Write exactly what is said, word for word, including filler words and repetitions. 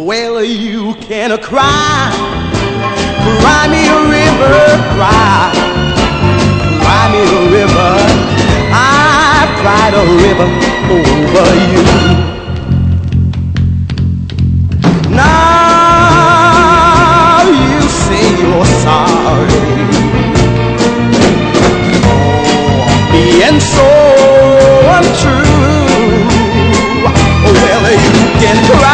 Well, you can cry, cry me a river, cry, cry me a river. I've cried a river over you. Now you say you're sorry for being so untrue. Well, you can cry.